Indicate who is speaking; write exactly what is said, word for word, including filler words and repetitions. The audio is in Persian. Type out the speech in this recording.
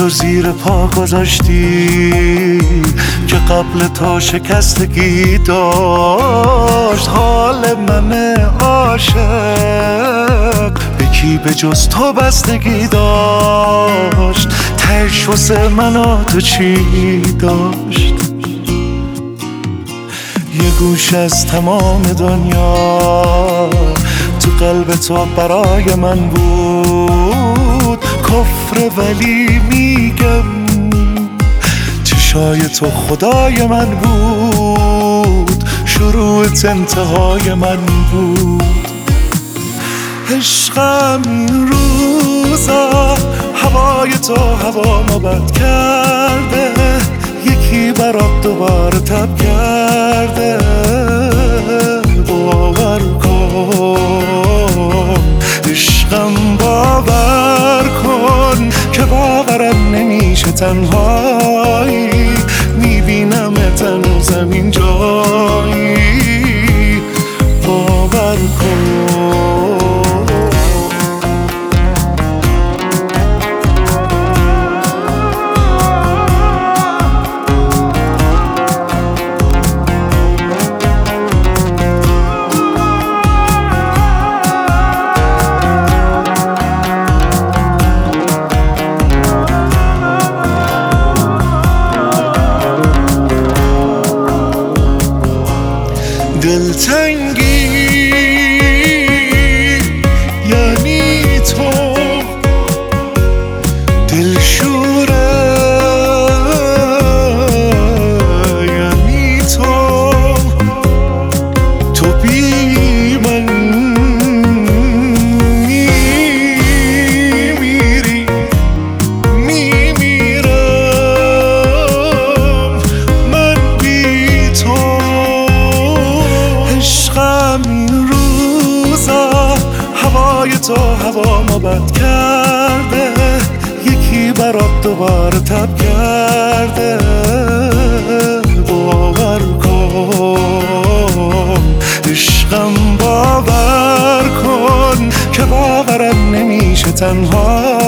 Speaker 1: رو زیر پا گذاشتی که قبل تو شکستگی داشت. حال من عاشق به کی به جز تو بستگی داشت؟ تهش واسه من و تو چی داشت؟ یه گوش از تمام دنیا تو قلب تو برای من بود کفر، ولی میگم چشای تو خدای من بود، شروعت انتهای من بود. عشقم این روزا هوای تو هوامو بد کرده، یکی برات دوباره تب کرده. باور کن عشقم، باور کن که باورم نمیشه تنهایی میبینم هنوزم این جایی. باور کن دلتنگی یعنی تو، دلشوره یعنی تو، تو بی من میمیری میمیرم من بی تو. عشقم این روزا هوای تو هوامو بد کرده، یکی برات دوباره تب کرده. باور کن عشقم، باور کن که باورم نمیشه تنها